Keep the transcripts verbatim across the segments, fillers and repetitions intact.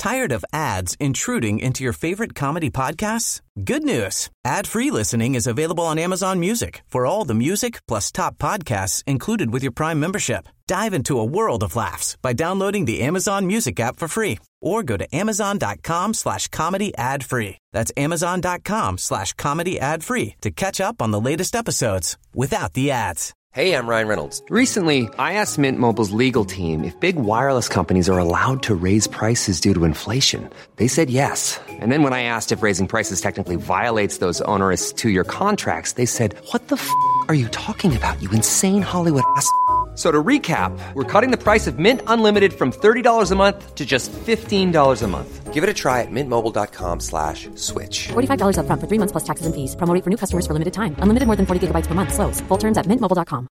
Tired of ads intruding into your favorite comedy podcasts? Good news. Ad-free listening is available on Amazon Music for all the music plus top podcasts included with your Prime membership. Dive into a world of laughs by downloading the Amazon Music app for free or go to amazon.com slash comedy ad free. That's amazon.com slash comedy ad free to catch up on the latest episodes without the ads. Hey, I'm Ryan Reynolds. Recently, I asked Mint Mobile's legal team if big wireless companies are allowed to raise prices due to inflation. They said yes. And then when I asked if raising prices technically violates those onerous two-year contracts, they said, what the f*** are you talking about, you insane Hollywood ass f- So to recap, we're cutting the price of Mint Unlimited from thirty dollars a month to just fifteen dollars a month. Give it a try at mintmobile.com slash switch. forty-five dollars up front for three months plus taxes and fees. Promo rate for new customers for limited time. Unlimited more than forty gigabytes per month. Slows full terms at mint mobile dot com.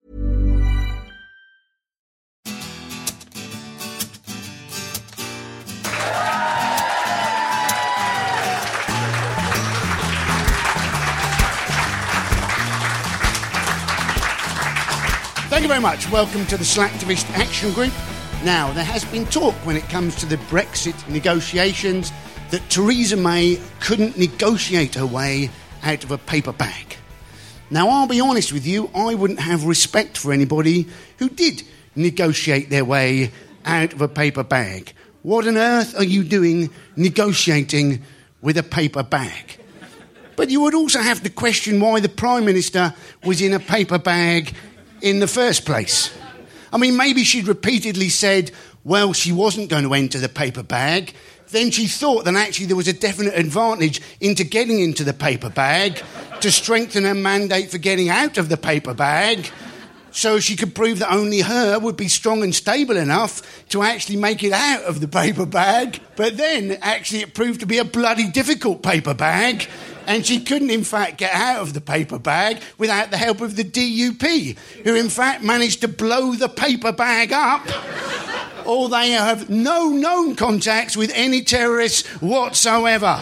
Thank you very much. Welcome to the Slacktivist Action Group. Now, there has been talk when it comes to the Brexit negotiations that Theresa May couldn't negotiate her way out of a paper bag. Now, I'll be honest with you, I wouldn't have respect for anybody who did negotiate their way out of a paper bag. What on earth are you doing negotiating with a paper bag? But you would also have to question why the Prime Minister was in a paper bag in the first place. I mean, maybe she'd repeatedly said, well, she wasn't going to enter the paper bag. Then she thought that actually there was a definite advantage into getting into the paper bag to strengthen her mandate for getting out of the paper bag, so she could prove that only her would be strong and stable enough to actually make it out of the paper bag. But then, actually, it proved to be a bloody difficult paper bag, and she couldn't, in fact, get out of the paper bag without the help of the D U P, who, in fact, managed to blow the paper bag up. Or they have no known contacts with any terrorists whatsoever.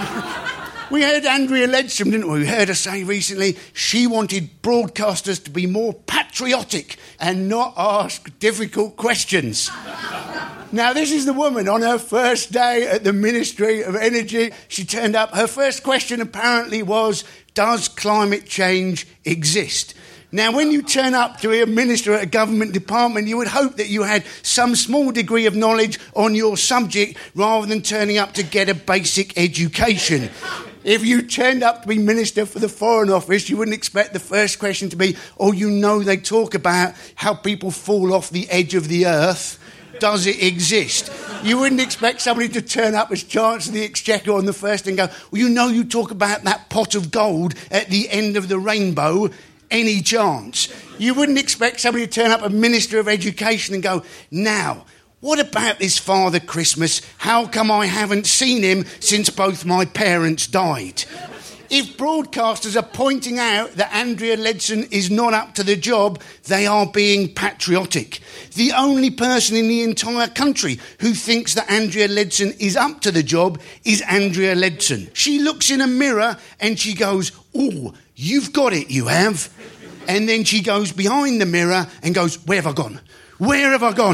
We heard Andrea Leadsom, didn't we? We heard her say recently she wanted broadcasters to be more patriotic and not ask difficult questions. Now, this is the woman on her first day at the Ministry of Energy. She turned up. Her first question apparently was, does climate change exist? Now, when you turn up to be a minister at a government department, you would hope that you had some small degree of knowledge on your subject rather than turning up to get a basic education. If you turned up to be Minister for the Foreign Office, you wouldn't expect the first question to be, oh, you know they talk about how people fall off the edge of the earth. Does it exist? You wouldn't expect somebody to turn up as Chancellor of the Exchequer on the first and go, well, you know you talk about that pot of gold at the end of the rainbow. Any chance? You wouldn't expect somebody to turn up a Minister of Education and go, now, what about this Father Christmas? How come I haven't seen him since both my parents died? If broadcasters are pointing out that Andrea Leadsom is not up to the job, they are being patriotic. The only person in the entire country who thinks that Andrea Leadsom is up to the job is Andrea Leadsom. She looks in a mirror and she goes, oh, you've got it, you have. And then she goes behind the mirror and goes, where have I gone? Where have I gone?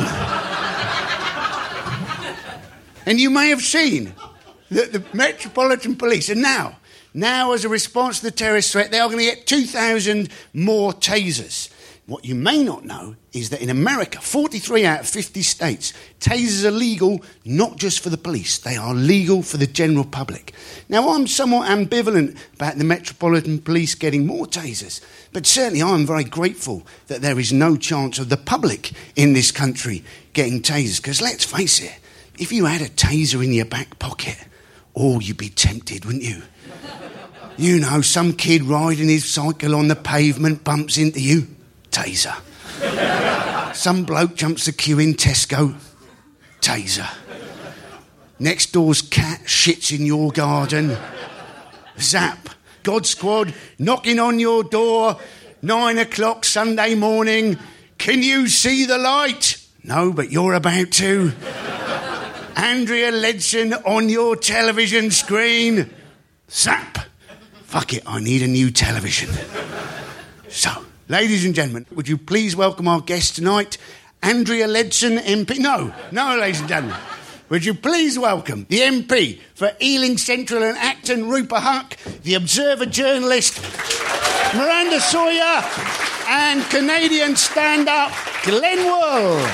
And you may have seen that the Metropolitan Police are now, now as a response to the terrorist threat, they are going to get two thousand more tasers. What you may not know is that in America, forty-three out of fifty states, tasers are legal not just for the police, they are legal for the general public. Now, I'm somewhat ambivalent about the Metropolitan Police getting more tasers, but certainly I'm very grateful that there is no chance of the public in this country getting tasers, because let's face it, if you had a taser in your back pocket, oh, you'd be tempted, wouldn't you? You know, some kid riding his cycle on the pavement bumps into you, taser. Some bloke jumps the queue in Tesco, taser. Next door's cat shits in your garden, zap. God Squad knocking on your door, nine o'clock Sunday morning. Can you see the light? No, but you're about to. Andrea Leadsom on your television screen. Zap. Fuck it, I need a new television. So, ladies and gentlemen, would you please welcome our guest tonight, Andrea Leadsom M P. No, no, ladies and gentlemen. would you please welcome the M P for Ealing Central and Acton, Rupert Huck, the Observer journalist, Miranda Sawyer, and Canadian stand-up, Glenn Wool.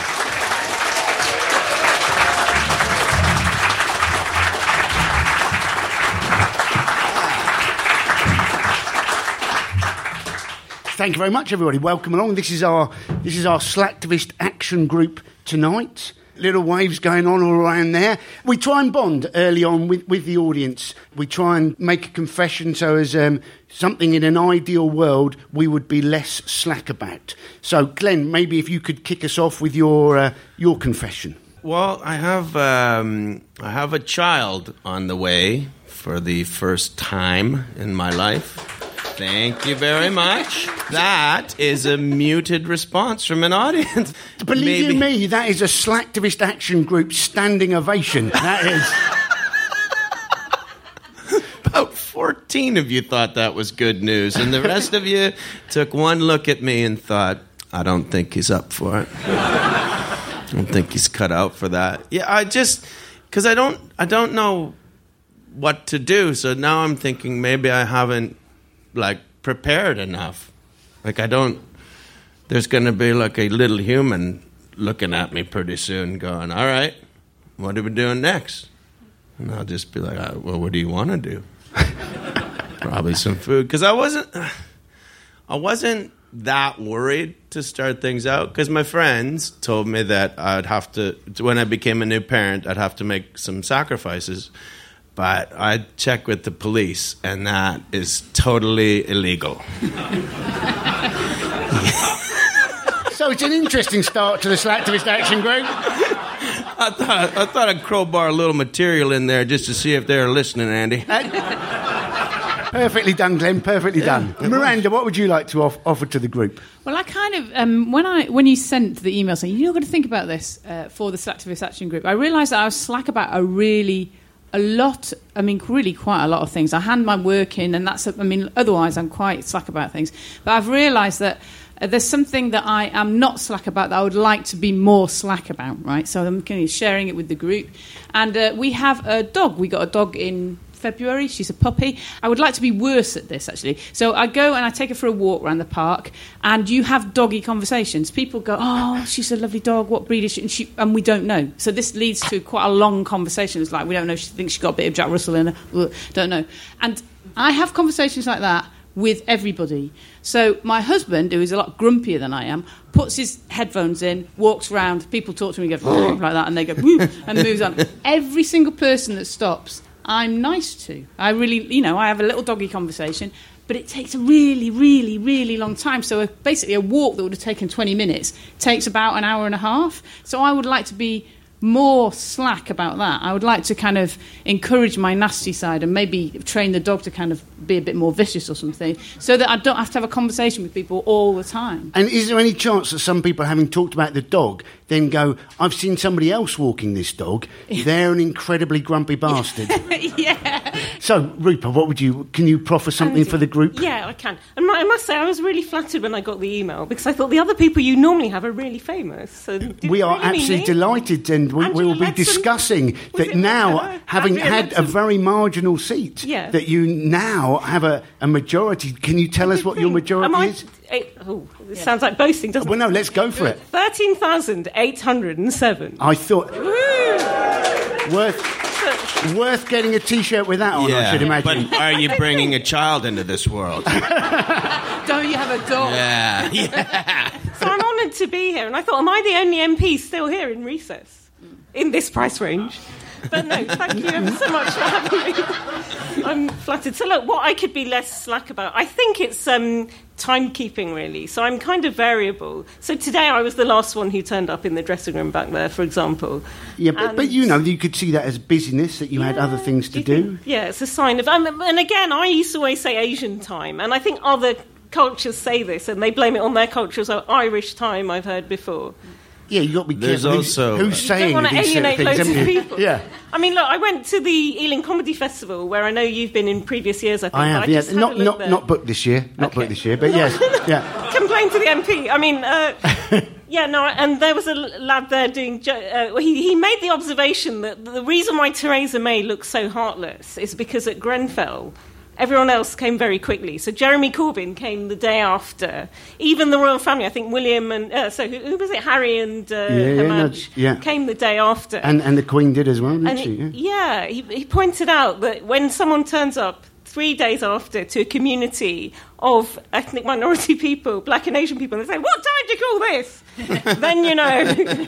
Thank you very much, everybody. Welcome along. This is our this is our Slacktivist Action Group tonight. Little waves going on all around there. We try and bond early on with, with the audience. We try and make a confession so as um, something in an ideal world we would be less slack about. So, Glenn, maybe if you could kick us off with your uh, your confession. Well, I have um, I have a child on the way for the first time in my life. Thank you very much. That is a muted response from an audience. Believe Maybe. you me, that is a Slacktivist Action Group standing ovation. That is. About fourteen of you thought that was good news, and the rest of you took one look at me and thought, I don't think he's up for it. I don't think he's cut out for that. Yeah, I just, because I don't, I don't know what to do, so now I'm thinking maybe I haven't like prepared enough. Like I don't, there's going to be like a little human looking at me pretty soon going, all right, what are we doing next? And I'll just be like, well, what do you want to do? Probably some food. Because I wasn't, I wasn't that worried to start things out because my friends told me that I'd have to, when I became a new parent, I'd have to make some sacrifices. But I checked with the police, and that is totally illegal. So it's an interesting start to the Slacktivist Action Group. I thought I thought I'd crowbar a little material in there just to see if they were listening, Andy. Uh, perfectly done, Glenn. Perfectly done. Miranda, what would you like to off- offer to the group? Well, I kind of um, when I when you sent the email saying you're going to think about this uh, for the Slacktivist Action Group, I realised that I was slack about a really. A lot, I mean, really quite a lot of things. I hand my work in, and that's, I mean, otherwise I'm quite slack about things. But I've realised that uh, there's something that I am not slack about that I would like to be more slack about, right? So I'm kind of sharing it with the group. And uh, we have a dog. We got a dog in February. She's a puppy. I would like to be worse at this, actually. So I go and I take her for a walk around the park, and you have doggy conversations. People go, oh, she's a lovely dog. What breed is she? And, she, and we don't know. So this leads to quite a long conversation. It's like, we don't know. She thinks she's got a bit of Jack Russell in her. Don't know. And I have conversations like that with everybody. So my husband, who is a lot grumpier than I am, puts his headphones in, walks around, people talk to him and go like that, and they go, woo, and moves on. Every single person that stops, I'm nice to. I really, you know, I have a little doggy conversation, but it takes a really, really, really long time. So a, basically a walk that would have taken twenty minutes takes about an hour and a half. So I would like to be more slack about that. I would like to kind of encourage my nasty side and maybe train the dog to kind of be a bit more vicious or something, so that I don't have to have a conversation with people all the time. And is there any chance that some people, having talked about the dog, then go, I've seen somebody else walking this dog, they're an incredibly grumpy bastard? Yeah. So, Rupert, what would you, can you proffer something for the group? Yeah, I can. And I must say, I was really flattered when I got the email, because I thought the other people you normally have are really famous. So we are really absolutely delighted, and we, we will be Ledson, discussing that now, her? having Andrea had Ledson. a very marginal seat, Yeah. that you now have a, a majority. Can you tell us what your majority Am I, is? It, oh, it sounds like boasting, doesn't Well, it? no, let's go for it. thirteen thousand eight hundred seven. I thought... Worth... Worth getting a T-shirt with that on, Yeah, I should imagine. but are you bringing a child into this world? Don't you have a dog? Yeah, yeah. So I'm honoured to be here, and I thought, am I the only M P still here in recess? In this price range? But no, thank you ever so much for having me. I'm flattered. So look, what I could be less slack about, I think it's um, timekeeping, really. So I'm kind of variable. So today I was the last one who turned up in the dressing room back there, for example. Yeah, but, And- but you know, you could see that as busyness, that you had Yeah, other things to you do. think- yeah, it's a sign of... Um, and again, I used to always say Asian time, and I think other cultures say this, and they blame it on their culture. So Irish time, I've heard before. Yeah, you got to be There's careful also- who's, who's You saying don't want to these sort of alienate things, loads of haven't you? people. Yeah. I mean, look, I went to the Ealing Comedy Festival, where I know you've been in previous years, I think. I but have, I yeah. just had a Not look not there. not booked this year. Not Okay. booked this year, but yes, yeah. Complain to the M P. I mean, uh, Yeah, no, and there was a lad there doing... Uh, he, he made the observation that the reason why Theresa May looks so heartless is because at Grenfell, everyone else came very quickly. So Jeremy Corbyn came the day after. Even the royal family, I think William and... Uh, so who, who was it? Harry and uh, yeah, yeah, no, yeah. came the day after. And, and the Queen did as well, didn't and she? It, yeah, yeah he, he pointed out that when someone turns up three days after to a community of ethnic minority people, black and Asian people, and they say, what time do you call this? Then you know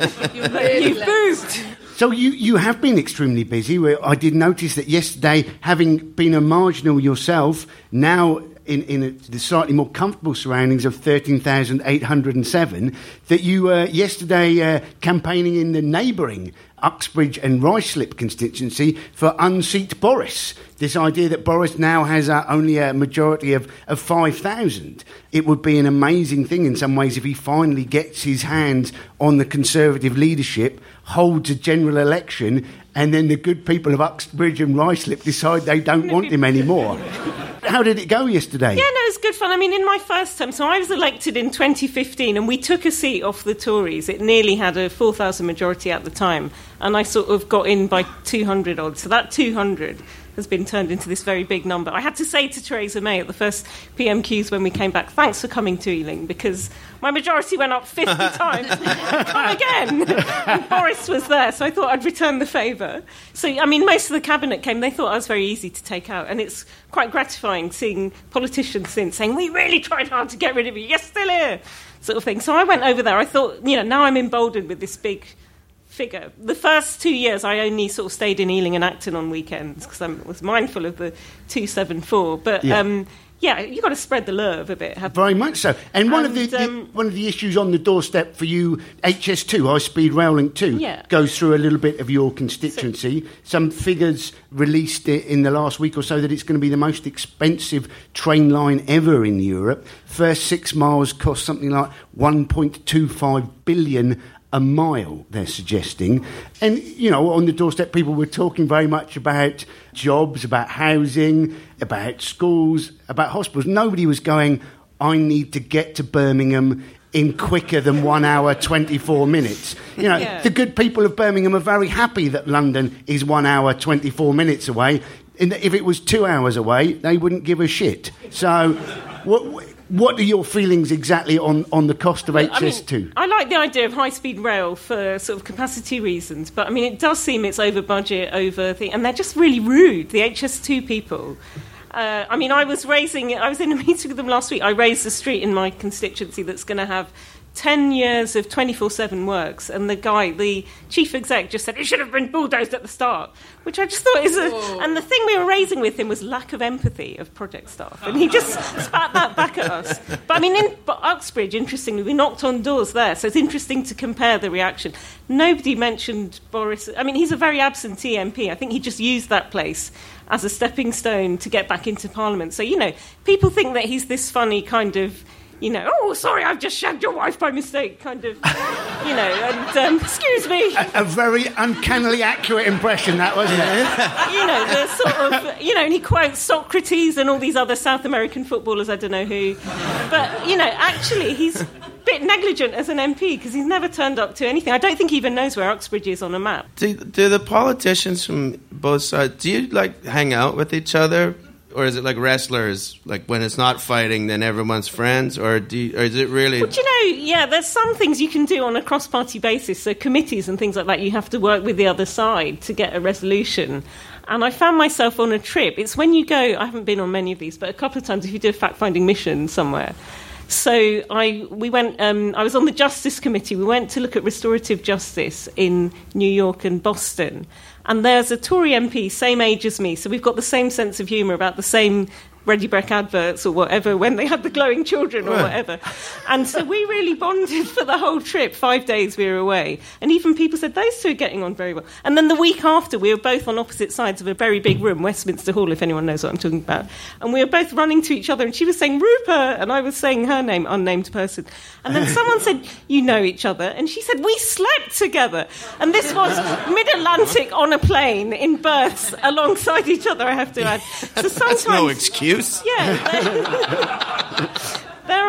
you've moved. So you, you have been extremely busy. I did notice that yesterday, having been a marginal yourself, now in, in a, the slightly more comfortable surroundings of thirteen thousand eight hundred seven, that you were yesterday uh, campaigning in the neighbouring Uxbridge and Ruislip constituency for unseat Boris. This idea that Boris now has uh, only a majority of, of five thousand. It would be an amazing thing in some ways if he finally gets his hands on the Conservative leadership, holds a general election, and then the good people of Uxbridge and Ruislip decide they don't want him anymore. How did it go yesterday? Yeah, no, it was good fun. I mean, in my first term, so I was elected in twenty fifteen, and we took a seat off the Tories. It nearly had a four thousand majority at the time, and I sort of got in by two hundred odd. So that two hundred has been turned into this very big number. I had to say to Theresa May at the first P M Qs when we came back, thanks for coming to Ealing, because my majority went up fifty times. Come again. And Boris was there, so I thought I'd return the favour. So, I mean, most of the cabinet came. They thought I was very easy to take out, and it's quite gratifying seeing politicians since saying, we really tried hard to get rid of you, you're still here, sort of thing. So I went over there. I thought, you know, now I'm emboldened with this big figure. The first two years I only sort of stayed in Ealing and Acton on weekends because I was mindful of the two seven four. But yeah, um, yeah you've got to spread the love a bit. Very much so. And, and one of the, um, the one of the issues on the doorstep for you, H S two, High Speed Rail Link two, yeah. goes through a little bit of your constituency. So, some figures released in the last week or so that it's going to be the most expensive train line ever in Europe. First six miles cost something like one point two five billion a mile, they're suggesting. And, you know, on the doorstep, people were talking very much about jobs, about housing, about schools, about hospitals. Nobody was going, I need to get to Birmingham in quicker than one hour, twenty-four minutes. You know, yeah. The good people of Birmingham are very happy that London is one hour, twenty-four minutes away. And if it was two hours away, they wouldn't give a shit. So, what... What are your feelings exactly on, on the cost of well, H S two? I, mean, I like the idea of high-speed rail for sort of capacity reasons, but, I mean, it does seem it's over budget, over thing, and they're just really rude, the H S two people. Uh, I mean, I was raising... I was in a meeting with them last week. I raised a street in my constituency that's going to have ten years of twenty-four seven works, and the guy, the chief exec, just said, it should have been bulldozed at the start, which I just thought is a... Whoa. And the thing we were raising with him was lack of empathy of project staff, and he just spat that back at us. But, I mean, in Uxbridge, interestingly, we knocked on doors there, so it's interesting to compare the reaction. Nobody mentioned Boris... I mean, he's a very absentee M P. I think he just used that place as a stepping stone to get back into Parliament. So, you know, people think that he's this funny kind of... You know, oh, sorry, I've just shagged your wife by mistake, kind of, you know, and, um, excuse me. A, a very uncannily accurate impression, that, wasn't it? You know, the sort of, you know, and he quotes Socrates and all these other South American footballers, I don't know who. But, you know, actually, he's a bit negligent as an M P because he's never turned up to anything. I don't think he even knows where Uxbridge is on a map. Do, do the politicians from both sides, do you, like, hang out with each other? Or is it like wrestlers, like when it's not fighting, then everyone's friends? Or, do you, or is it really... Well, do you know, yeah, there's some things you can do on a cross-party basis. So committees and things like that, you have to work with the other side to get a resolution. And I found myself on a trip. It's when you go... I haven't been on many of these, but a couple of times if you do a fact-finding mission somewhere. So I we went. Um, I was on the Justice Committee. We went to look at restorative justice in New York and Boston. And there's a Tory M P, same age as me, so we've got the same sense of humour about the same Ready Brek adverts or whatever when they had the glowing children or whatever. And so we really bonded for the whole trip. Five days we were away. And even people said, those two are getting on very well. And then the week after, we were both on opposite sides of a very big room, Westminster Hall, if anyone knows what I'm talking about. And we were both running to each other, and she was saying, Rupert, and I was saying her name, unnamed person. And then someone said, you know each other. And she said, we slept together. And this was mid-Atlantic on a plane in berths alongside each other, I have to add. So sometimes, that's no excuse. Yeah. There, there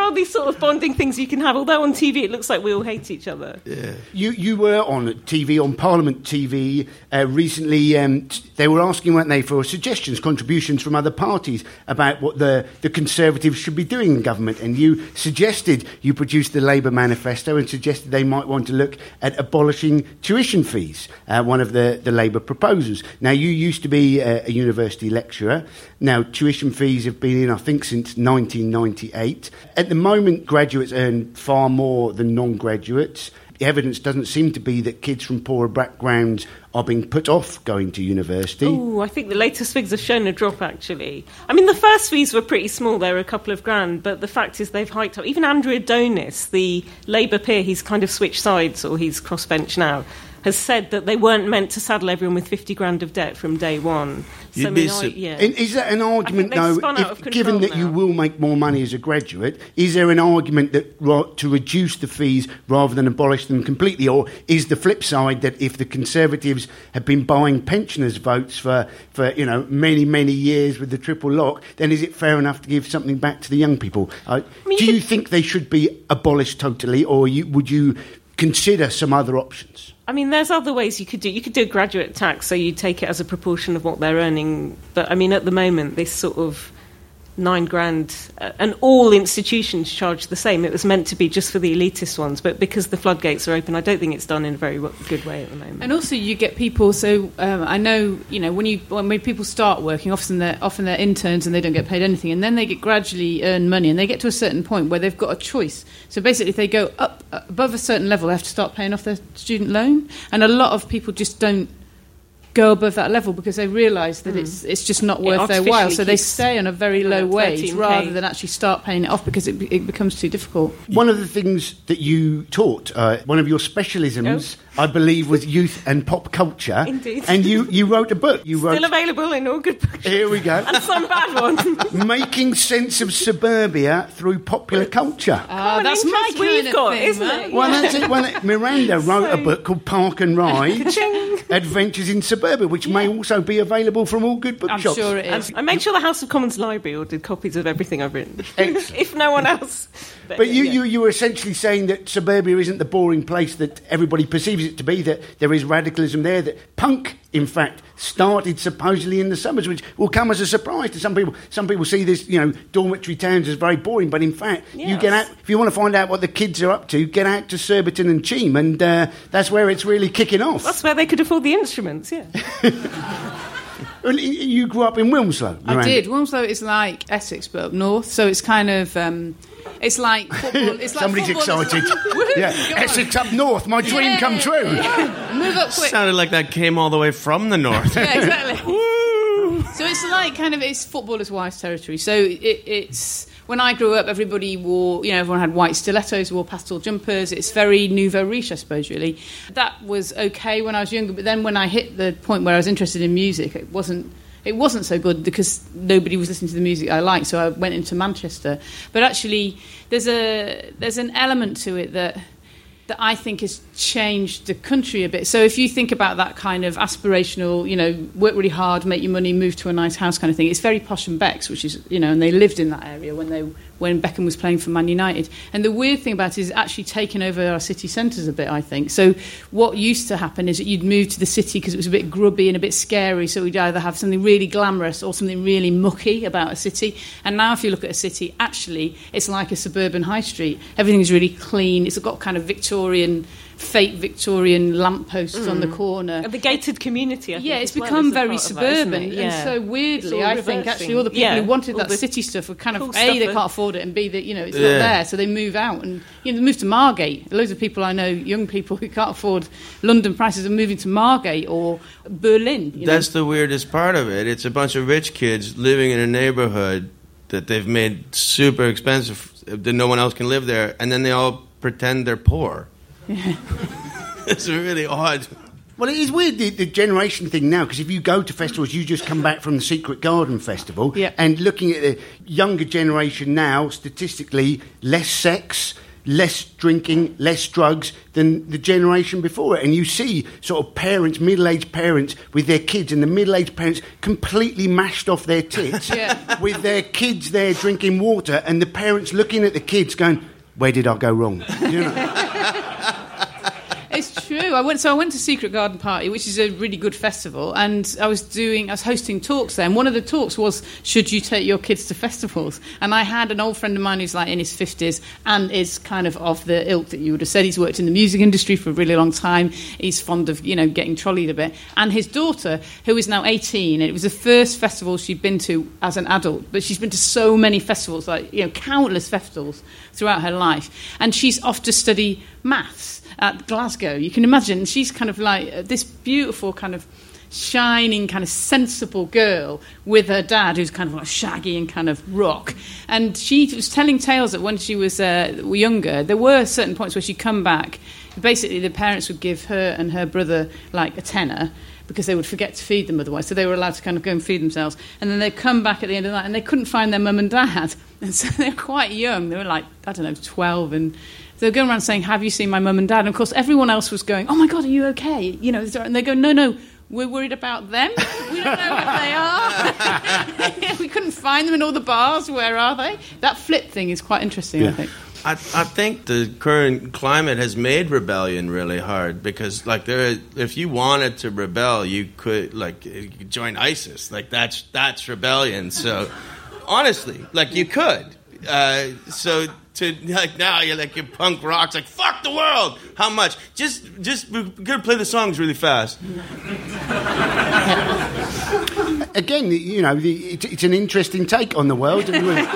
are these sort of bonding things you can have, although on T V it looks like we all hate each other. Yeah. You you were on T V, on Parliament T V uh, recently. Um, t- they were asking, weren't they, for suggestions, contributions from other parties about what the, the Conservatives should be doing in government. And you suggested, you produced the Labour manifesto and suggested they might want to look at abolishing tuition fees, uh, one of the, the Labour proposals. Now, you used to be a, a university lecturer. Now, tuition fees have been in, I think, since nineteen ninety-eight. At the moment, graduates earn far more than non-graduates. The evidence doesn't seem to be that kids from poorer backgrounds are being put off going to university. Oh, I think the latest figures have shown a drop, actually. I mean, the first fees were pretty small. They were a couple of grand, but the fact is they've hiked up. Even Andrew Adonis, the Labour peer, he's kind of switched sides, or he's crossbench now, has said that they weren't meant to saddle everyone with fifty grand of debt from day one. So, You'd I be mean, su- I, yeah. And is that an argument, they've though, spun out if, of control given that you now. will make more money as a graduate, is there an argument that ra- to reduce the fees rather than abolish them completely? Or is the flip side that if the Conservatives have been buying pensioners' votes for, for you know, many, many years with the triple lock, then is it fair enough to give something back to the young people? Uh, I mean, do you you could- think they should be abolished totally, or you, would you consider some other options? I mean, there's other ways you could do. You could do a graduate tax, so you take it as a proportion of what they're earning. But I mean, at the moment, this sort of nine grand, uh, and all institutions charge the same. It was meant to be just for the elitist ones, but because the floodgates are open, I don't think it's done in a very w- good way at the moment. And also, you get people. So um, I know, you know, when you when people start working, often they're often they're interns and they don't get paid anything, and then they get gradually earn money, and they get to a certain point where they've got a choice. So basically, if they go up uh, above a certain level, they have to start paying off their student loan, and a lot of people just don't go above that level because they realise that mm. it's it's just not worth their while, so they stay on a very low wage thirteen K rather than actually start paying it off because it, it becomes too difficult. One of the things that you taught, uh, one of your specialisms, oh. I believe, was youth and pop culture. Indeed. And you, you wrote a book. You wrote, Still available in all good books. Here we go. And some bad ones. Making sense of suburbia through popular culture. Uh, that's my kind we've of got, thing, isn't man. it? Well, Yeah. that's it. Well, Miranda wrote a book called Park and Ride, Adventures in Suburbia, which may also be available from all good I'm bookshops. sure it is. I made sure the House of Commons Library ordered copies of everything I've written. Excellent. If no one else. But, but you, yeah. you, you were essentially saying that suburbia isn't the boring place that everybody perceives it to be, that there is radicalism there, that punk, in fact, started supposedly in the suburbs, which will come as a surprise to some people. Some people see this, you know, dormitory towns as very boring, but in fact, Yes. you get out, if you want to find out what the kids are up to, get out to Surbiton and Cheam, and uh, that's where it's really kicking off. That's where they could afford the instruments, yeah. Well, you grew up in Wilmslow, Miranda. I did. Wilmslow is like Essex, but up north, so it's kind of... Um, it's like football. It's like Somebody's football. excited. Woohoo, Yeah, go on. Essex up north, my dream Yeah, come true. yeah. Move up quick. Sounded like that came all the way from the north. Yeah, exactly. So it's like kind of it's footballers' wives territory. So it, it's when I grew up, everybody wore, you know, everyone had white stilettos, wore pastel jumpers. It's very nouveau riche, I suppose. Really, that was okay when I was younger. But then when I hit the point where I was interested in music, it wasn't. It wasn't so good because nobody was listening to the music I liked. So I went into Manchester. But actually, there's a there's an element to it that. that I think has changed the country a bit. So if you think about that kind of aspirational, you know, work really hard, make your money, move to a nice house kind of thing, it's very posh and Becks, which is, you know, and they lived in that area when they when Beckham was playing for Man United. And the weird thing about it is it's actually taken over our city centres a bit, I think. So what used to happen is that you'd move to the city because it was a bit grubby and a bit scary, so we'd either have something really glamorous or something really mucky about a city. And now if you look at a city, actually, it's like a suburban high street. Everything's really clean. It's got kind of Victorian... fake Victorian lampposts mm. on the corner. And the gated community, I think. Yeah, it's as well, become is a very part of suburban. that, isn't it? And Yeah. so weirdly, all I think reversing. actually all the people Yeah, who wanted all that the city stuff were kind cool of, A, they stuff can't afford it, and B, that, you know, it's Yeah. not there, so they move out. And, you know, they move to Margate. Loads of people I know, young people who can't afford London prices, are moving to Margate or Berlin. You That's know? the weirdest part of it. It's a bunch of rich kids living in a neighborhood that they've made super expensive, that no one else can live there, and then they all pretend they're poor. Yeah. It's really odd. Well, it is weird, the, the generation thing now, because if you go to festivals, you just come back from the Secret Garden Festival, yeah. and looking at the younger generation now, statistically, less sex, less drinking, less drugs than the generation before it. And you see sort of parents, middle-aged parents with their kids, and the middle-aged parents completely mashed off their tits Yeah. with their kids there drinking water, and the parents looking at the kids going, where did I go wrong? You know? It's true. I went so I went to Secret Garden Party, which is a really good festival, and I was doing I was hosting talks there, and one of the talks was, should you take your kids to festivals? And I had an old friend of mine who's like in his fifties and is kind of of the ilk that you would have said. He's worked in the music industry for a really long time. He's fond of, you know, getting trolleyed a bit. And his daughter, who is now eighteen, it was the first festival she'd been to as an adult, but she's been to so many festivals, like, you know, countless festivals throughout her life. And she's off to study maths at Glasgow. You can imagine she's kind of like uh, this beautiful kind of shining kind of sensible girl with her dad who's kind of like shaggy and kind of rock. And she was telling tales that when she was uh, younger, there were certain points where she'd come back. Basically, the parents would give her and her brother like a tenner because they would forget to feed them otherwise. So they were allowed to kind of go and feed themselves. And then they'd come back at the end of the night and they couldn't find their mum and dad. And so they were quite young. They were like, I don't know, twelve, and they were going around saying, have you seen my mum and dad? And, of course, everyone else was going, oh, my God, are you okay? You know, and they go, no, no, we're worried about them. We don't know where they are. We couldn't find them in all the bars. Where are they? That flip thing is quite interesting, yeah. I think. I, I think the current climate has made rebellion really hard because, like, there, if you wanted to rebel, you could, like, you could join ISIS. Like, that's that's rebellion. So, honestly, like, you could. Uh, so... To like now, you're like your punk rock's like fuck the world. How much? Just, just we're gonna play the songs really fast. Again, you know, it's, it's an interesting take on the world.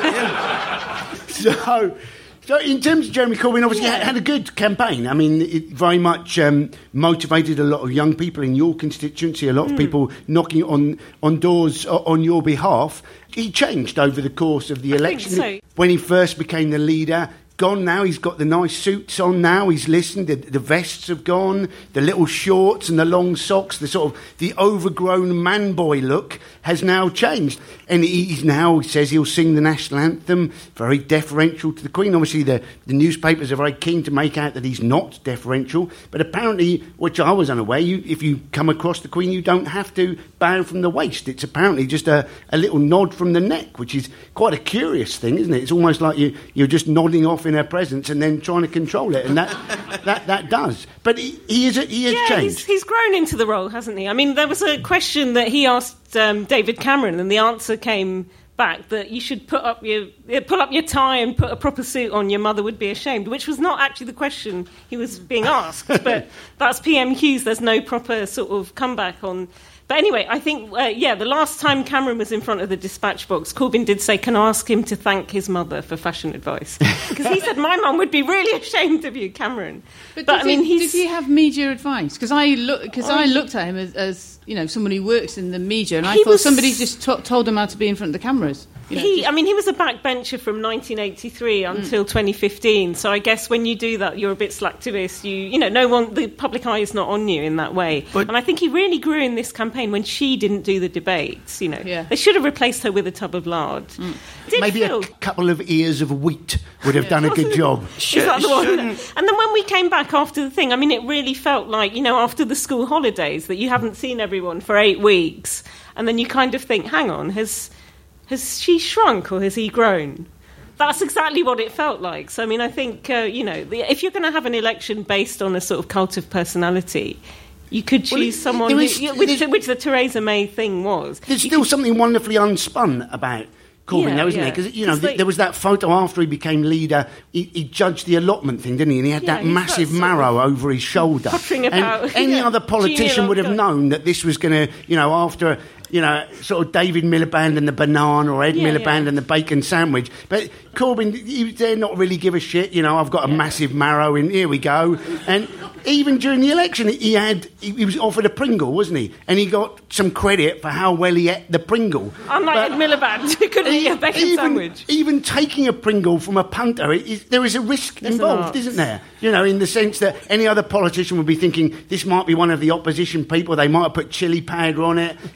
so, so in terms of Jeremy Corbyn, obviously yeah. had a good campaign. I mean, it very much um, motivated a lot of young people in your constituency. A lot of mm. people knocking on on doors on your behalf. He changed over the course of the election. I think so. When he first became the leader, gone now. He's got the nice suits on now. He's listened. The, the vests have gone. The little shorts and the long socks, the sort of the overgrown man boy look has now changed. And he's now, he says he'll sing the national anthem, very deferential to the Queen. Obviously, the, the newspapers are very keen to make out that he's not deferential. But apparently, which I was unaware, you, if you come across the Queen, you don't have to bow from the waist. It's apparently just a, a little nod from the neck, which is quite a curious thing, isn't it? It's almost like you, you're just nodding off in her presence and then trying to control it. And that that, that does. But he, he, is, he has yeah, changed. He's, he's grown into the role, hasn't he? I mean, there was a question that he asked um, David Cameron, and the answer came back that you should put up your pull up your tie and put a proper suit on. Your mother would be ashamed, which was not actually the question he was being asked. But that's P M Q's. There's no proper sort of comeback on. But anyway, I think, uh, yeah, the last time Cameron was in front of the dispatch box, Corbyn did say, can I ask him to thank his mother for fashion advice? Because he said, my mum would be really ashamed of you, Cameron. But, but did, I mean, he, he's... did he have media advice? Because I, look, cause Oh, I he- looked at him as, as, you know, someone who works in the media, and I He thought was- somebody just to- told him how to be in front of the cameras. You know, He, just- I mean, he was a backbencher from nineteen eighty-three until twenty fifteen. So I guess when you do that, you're a bit slacktivist. You, you know, no one, the public eye is not on you in that way. But- and I think he really grew in this campaign when she didn't do the debates. You know, Yeah. they should have replaced her with a tub of lard. Did Maybe Phil? a c- couple of ears of wheat would have done a good job. Is that the one? shouldn't- And then when we came back after the thing, I mean, it really felt like, you know, after the school holidays, that you haven't seen everyone for eight weeks, and then you kind of think, hang on, has has she shrunk or has he grown? That's exactly what it felt like. So, I mean, I think, uh, you know, the, if you're going to have an election based on a sort of cult of personality, you could choose Well, it- someone, there who, is- yeah, which, there's- which the Theresa May thing was. There's You still could- something wonderfully unspun about Corbyn, Yeah, though, isn't yeah. there? Because, you know, It's th- like- there was that photo after he became leader. He, he judged the allotment thing, didn't he? And he had Yeah, that he's massive that sort marrow over his shoulder. pottering about, and any yeah, other politician junior would have guy. known that this was going to, you know, after, you know, sort of David Miliband and the banana, or Ed Yeah, Miliband yeah. and the bacon sandwich. But Corbyn, he did not really give a shit. You know, I've got a massive marrow in, here we go. And even during the election, he had he, he was offered a Pringle, wasn't he? And he got some credit for how well he ate the Pringle. Unlike But- Ed Miliband, who couldn't eat a bacon even, sandwich. even taking a Pringle from a punter, it is, there is a risk There's an involved, art. isn't there? You know, in the sense that any other politician would be thinking, this might be one of the opposition people, they might have put chili powder on it, you know, a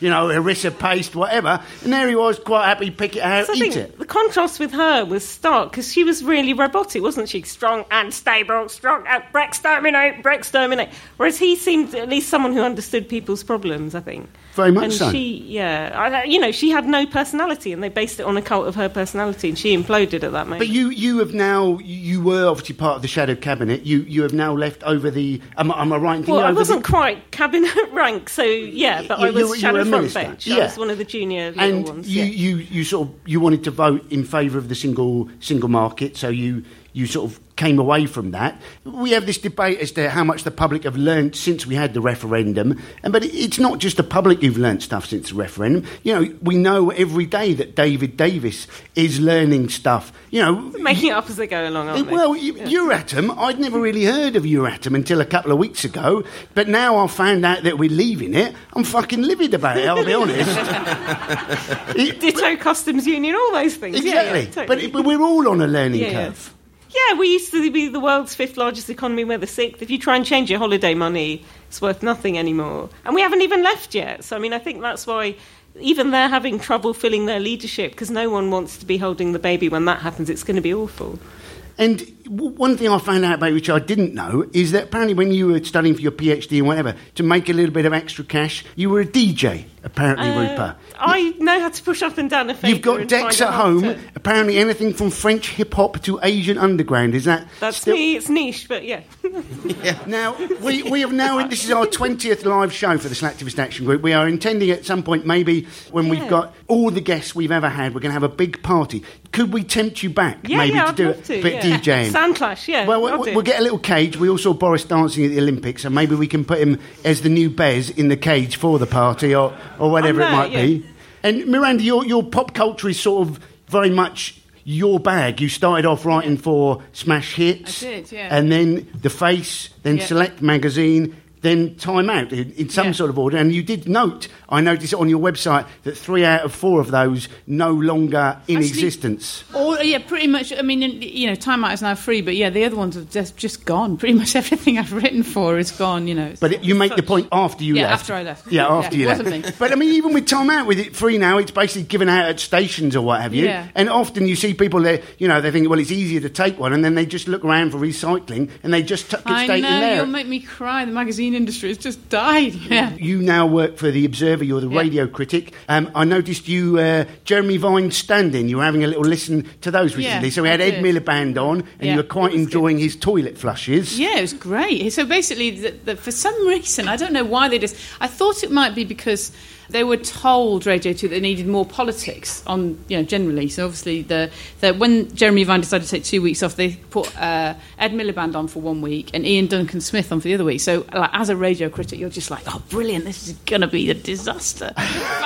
harissa paste, whatever. And there he was, quite happy, pick it out, So I eat think it. the contrast with her was stark because she was really robotic, wasn't she? Strong and stable, strong and exterminate, exterminate. Whereas he seemed at least someone who understood people's problems, I think. Very much and so. she, yeah, I, you know, she had no personality, and they based it on a cult of her personality, and she imploded at that moment. But you, you have now, you were obviously part of the Shadow Cabinet. You, you have now left over the. Am, I- am I right in thinking Well, I over wasn't the, quite cabinet rank, so yeah, but You- I was you were- you shadow were a front minister. bench. Yeah. I was one of the junior little and ones. you, yeah. you, you sort of you wanted to vote in favour of the single single market, so you you sort of came away from that. We have this debate as to how much the public have learned since we had the referendum, and but it- it's not just the public who've learned stuff since the referendum. You know, we know every day that David Davis is learning stuff. You know, Making it up as they go along, aren't they? well, Eu- Euratom, I'd never really heard of Euratom until a couple of weeks ago, but now I've found out that we're leaving it, I'm fucking livid about it, I'll be honest. It- Ditto Customs Union, all those things. exactly. Yeah, yeah, but, totally. it, but we're all on a learning Yeah, yeah. curve. Yeah, we used to be the world's fifth largest economy, we're the sixth. If you try and change your holiday money, it's worth nothing anymore. And we haven't even left yet. So, I mean, I think that's why even they're having trouble filling their leadership, because no one wants to be holding the baby when that happens. It's going to be awful. And w- one thing I found out about, which I didn't know, is that apparently when you were studying for your PhD and whatever, to make a little bit of extra cash, you were a D J, apparently, Uh, Rupa. I know how to push up and down a fader. You've got and decks find at out how home, to- apparently anything from French hip-hop to Asian underground. Is that That's still... me, it's niche, but yeah. Now, we, we have now, this is our twentieth live show for the Slacktivist Action Group. We are intending at some point, maybe when we've Yeah. got all the guests we've ever had, we're going to have a big party. Could we tempt you back, Yeah, maybe, yeah, to I'd do love a to, bit yeah. DJing? Sound Clash, yeah. Well, I'll we'll, do. we'll get a little cage. We all saw Boris dancing at the Olympics, so maybe we can put him as the new Bez in the cage for the party, or, or whatever I'm it there, might yeah. be. And Miranda, your, your pop culture is sort of very much your bag. You started off writing for Smash Hits. I did, yeah. And then The Face, then Yeah. Select Magazine, then Time Out, in, in some Yeah. sort of order. And you did note, I noticed on your website, that three out of four of those no longer in Actually- existence. Or yeah, pretty much. I mean, you know, Time Out is now free, but yeah, the other ones have just just gone. Pretty much everything I've written for is gone. You know. It's- But it, you make the such- point after you Yeah, left. after I left. Yeah, after Yeah, you it left. wasn't me. But I mean, even with Time Out, with it free now, it's basically given out at stations or what have you. Yeah. And often you see people that, you know, they think, well, it's easier to take one, and then they just look around for recycling, and they just tuck it I straight know, in there. you'll make me cry. The magazine industry has just died. Yeah. You now work for The Observer, you're the Yeah. radio critic. Um, I noticed you, uh, Jeremy Vine's stand-in, you were having a little listen to those recently. Yeah, so we had I Ed did. Miliband on, and Yeah, you were quite it was enjoying his toilet flushes. Yeah, it was great. So basically, the, the, for some reason, I don't know why they just. I thought it might be because they were told Radio two that they needed more politics on, you know, generally. So obviously, the, the when Jeremy Vine decided to take two weeks off, they put uh, Ed Miliband on for one week and Ian Duncan Smith on for the other week. So, like, as a radio critic, you're just like, oh, brilliant! This is going to be a disaster.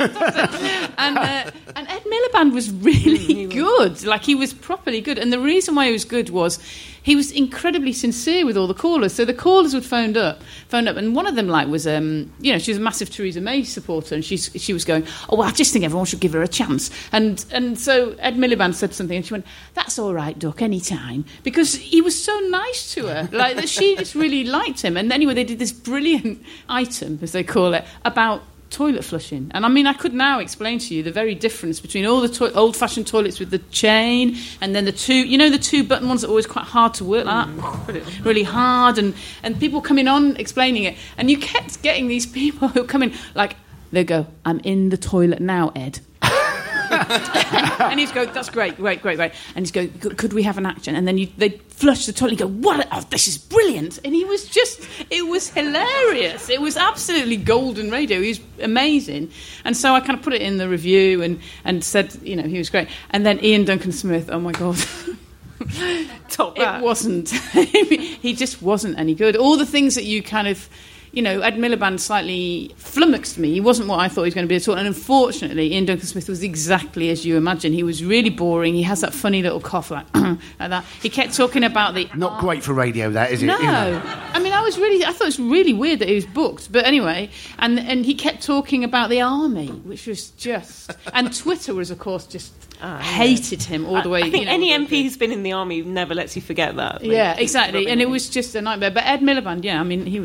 and uh, and Ed Miliband was really good. Like, he was properly good. And the reason why he was good was he was incredibly sincere with all the callers. So the callers would phone up, phone up, and one of them, like, was um, you know, she was a massive Theresa May supporter, and she's she was going, oh, well, I just think everyone should give her a chance. And and so Ed Miliband said something, and she went, that's all right, Duck, any time, because he was so nice to her, like that she just really liked him. And anyway, they did this brilliant item, as they call it, about toilet flushing. And I mean, I could now explain to you the very difference between all the to- old-fashioned toilets with the chain and then the two, you know, the two-button ones that are always quite hard to work, like that, really hard, and, and people coming on explaining it. And you kept getting these people who come in, like, they go, I'm in the toilet now, Ed. And he'd go, that's great, great, great, great. And he'd go, could, could we have an action? And then you, they'd flush the toilet and go, what? Oh, this is brilliant. And he was just, it was hilarious. It was absolutely golden radio. He was amazing. And so I kind of put it in the review and, and said, you know, he was great. And then Ian Duncan Smith, oh my God. Top that. It wasn't. He just wasn't any good. All the things that you kind of, you know, Ed Miliband slightly flummoxed me. He wasn't what I thought he was going to be at all. And unfortunately, Ian Duncan Smith was exactly as you imagine. He was really boring. He has that funny little cough like, like that. He kept talking about the... Not great for radio, that, is it? No. You know? I mean, I was really... I thought it was really weird that he was booked. But anyway, and, and he kept talking about the army, which was just... And Twitter was, of course, just... Ah, yeah. hated him all the way. I think you know, any all the M P who's been in the army never lets you forget that. Yeah, Like, exactly. rubbing And it in. was just a nightmare. But Ed Miliband, yeah, I mean, he was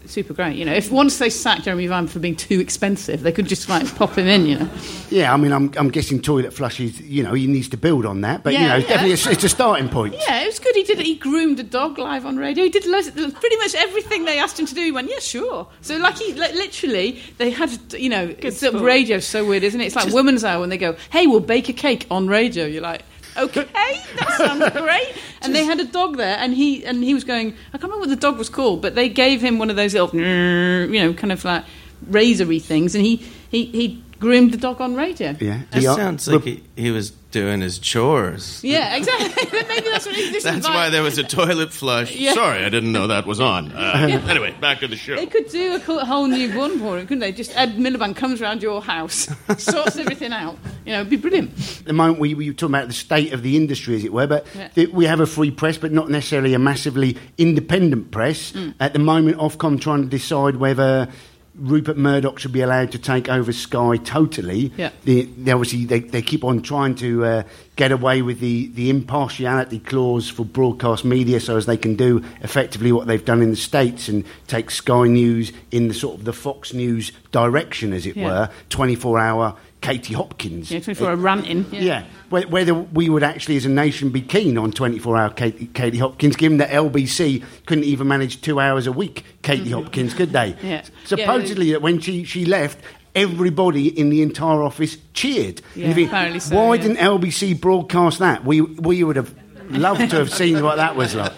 super great. You know, if once they sacked Jeremy Vine for being too expensive, they could just like pop him in. You know. Yeah, I mean, I'm I'm guessing toilet flushes. You know, he needs to build on that, but Yeah, you know, yeah. definitely it's, it's a starting point. Yeah, it was good. He did it. He groomed a dog live on radio. He did loads, pretty much everything they asked him to do. He went, yeah, sure. So like he like, literally, they had, you know, it's, sport. radio's so weird, isn't it? It's like Woman's Hour when they go, hey, we'll bake a cake on radio. You're like, okay, that sounds great. And they had a dog there, and he and he was going, I can't remember what the dog was called, but they gave him one of those little, you know, kind of like razory things, and he he, he groomed the dog on radio. Yeah, It He- sounds like he, he was doing his chores. Yeah, exactly. Maybe that's what he this That's is why like- there was a toilet flush. Yeah. Sorry, I didn't know that was on. Uh, anyway, back to the show. They could do a co- whole new one for it, couldn't they? Just Ed Miliband comes round your house, sorts everything out. You know, it'd be brilliant. At the moment, we, we were talking about the state of the industry, as it were, but Yeah. th- we have a free press, but not necessarily a massively independent press. Mm. At the moment, Ofcom trying to decide whether Rupert Murdoch should be allowed to take over Sky totally. Yeah. The, they obviously, they, they keep on trying to uh, get away with the, the impartiality clause for broadcast media so as they can do effectively what they've done in the States and take Sky News in the sort of the Fox News direction, as it Yeah. were, twenty-four hour Katie Hopkins. Yeah, twenty-four hour ranting. Yeah. Yeah, Whe- whether we would actually, as a nation, be keen on twenty-four hour Katie, Katie Hopkins, given that L B C couldn't even manage two hours a week, Katie Hopkins, could they? Yeah. Supposedly, that when she, she left, everybody in the entire office cheered. And Yeah, you think, apparently so, why yeah. didn't L B C broadcast that? We we would have loved to have seen what that was like.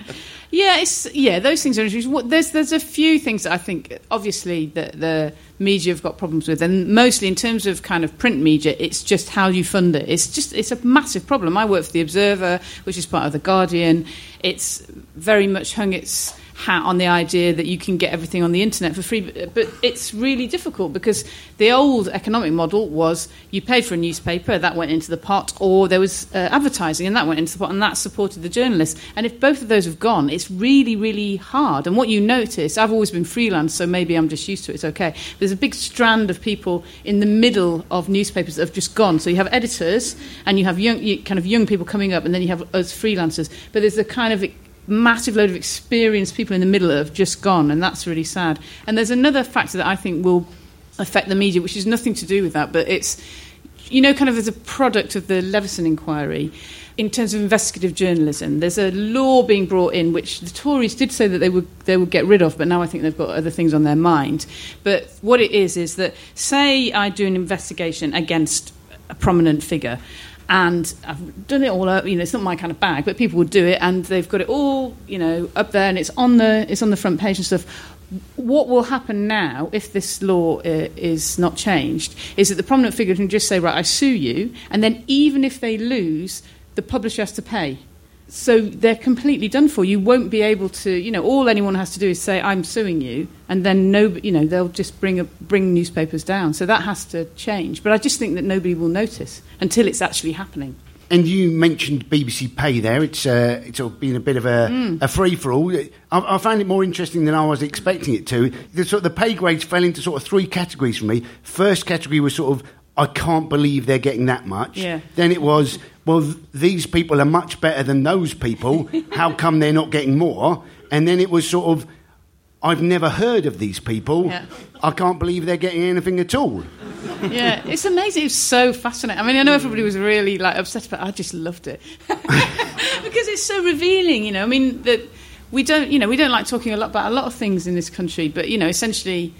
Yeah, it's yeah. Those things are interesting. What- There's there's a few things that I think obviously that the media have got problems with, and mostly in terms of kind of print media, it's just how you fund it. It's just it's a massive problem. I work for the Observer, which is part of the Guardian. It's very much hung its hat on the idea that you can get everything on the internet for free, but, but it's really difficult because the old economic model was you paid for a newspaper, that went into the pot, or there was uh, advertising and that went into the pot, and that supported the journalists. And if both of those have gone, it's really, really hard. And what you notice, I've always been freelance, so maybe I'm just used to it, it's okay. There's a big strand of people in the middle of newspapers that have just gone. So you have editors, and you have young, you, kind of young people coming up, and then you have us freelancers. But there's a kind of massive load of experienced people in the middle that have just gone, and that's really sad. And there's another factor that I think will affect the media, which has nothing to do with that, but it's, you know, kind of as a product of the Leveson inquiry, in terms of investigative journalism, there's a law being brought in which the Tories did say that they would they would get rid of, but now I think they've got other things on their mind. But what it is is that, say I do an investigation against a prominent figure, and I've done it all up, you know, it's not my kind of bag, but people would do it, and they've got it all, you know, up there, and it's on the it's on the front page and stuff. What will happen now, if this law uh, is not changed, is that the prominent figure can just say, right, I sue you, and then even if they lose, the publisher has to pay. So they're completely done for. You won't be able to, you know, all anyone has to do is say, I'm suing you, and then no, you know, they'll just bring a, bring newspapers down. So that has to change. But I just think that nobody will notice until it's actually happening. And you mentioned B B C Pay there. It's uh, it's sort of been a bit of a, Mm. a free-for-all. I, I found it more interesting than I was expecting it to. The, sort of, the pay grades fell into sort of three categories for me. First category was sort of, I can't believe they're getting that much. Yeah. Then it was, well, th- these people are much better than those people. How come they're not getting more? And then it was sort of, I've never heard of these people. Yeah. I can't believe they're getting anything at all. Yeah, it's amazing. It's so fascinating. I mean, I know everybody was really like upset, but I just loved it because it's so revealing. You know, I mean that we don't, you know, we don't like talking a lot about a lot of things in this country, but you know, essentially,